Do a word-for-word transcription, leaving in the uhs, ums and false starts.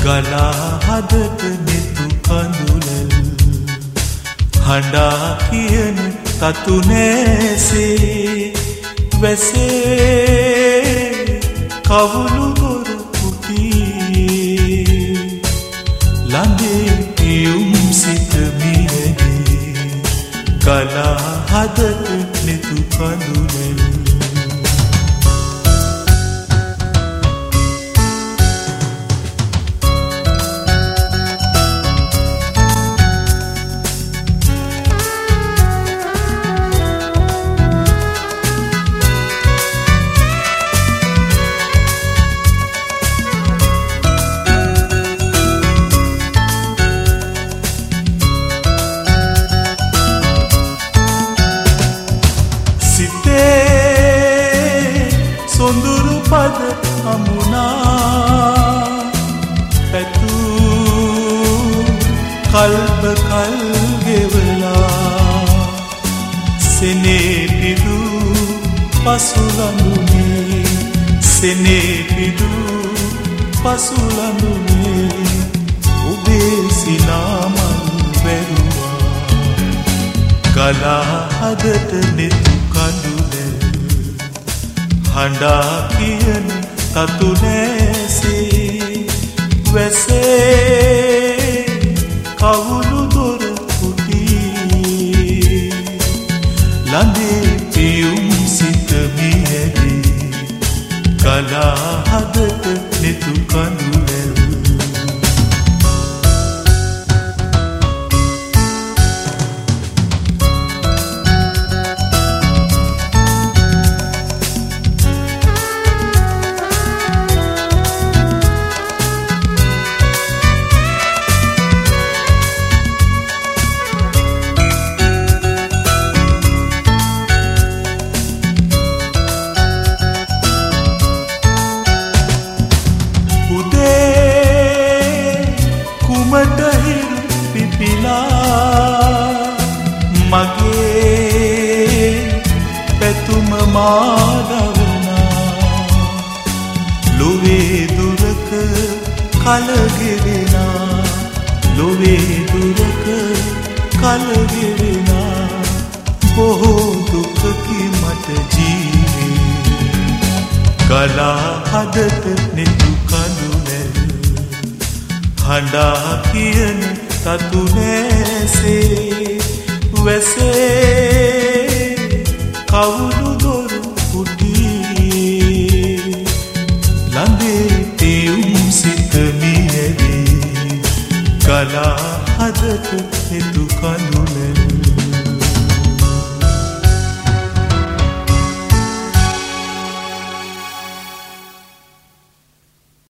ගලා හදට නෙතු කඳුලල් හඬා කියන තතු නෑසේ වැසේ කවුළු ගොර පුටි ළඟේ පියුම් සිත මියදී ගලා හදට නෙතු කඳුලල් සොඳුරු පද හමුණා පැතු කල්ප කල් ගෙවලා සෙනේ පිඩු පසුලඳුනේ සෙනේ පිඩු පසුලඳුනේ ඔබේ සිනාමල් වැරුවා ගලා හදට නෙතු කඳුලැල් හඬා කියන තතු නෑසේ වැසේ කවුළු දොර පුටි ළඟේ පියුම් සිත මියදී ගලා හදට නෙතු කඳුලැල් කුමට හිරු පිපිලා මගේ පැතුම මාදවනා ලොවේ දුරක කලගෙවෙනා ලොවේ දුරක කලගෙවෙනා බොහෝ දුකකි මට ජීවේ ගලා හදට නෙතු කඳුලැල් හඬා කියන තතු නෑසේ වැසේ කවුළු දොර පුටි ළඟේ පියුම් සිත මියදී ගලා හදට නෙතු කඳුලැල්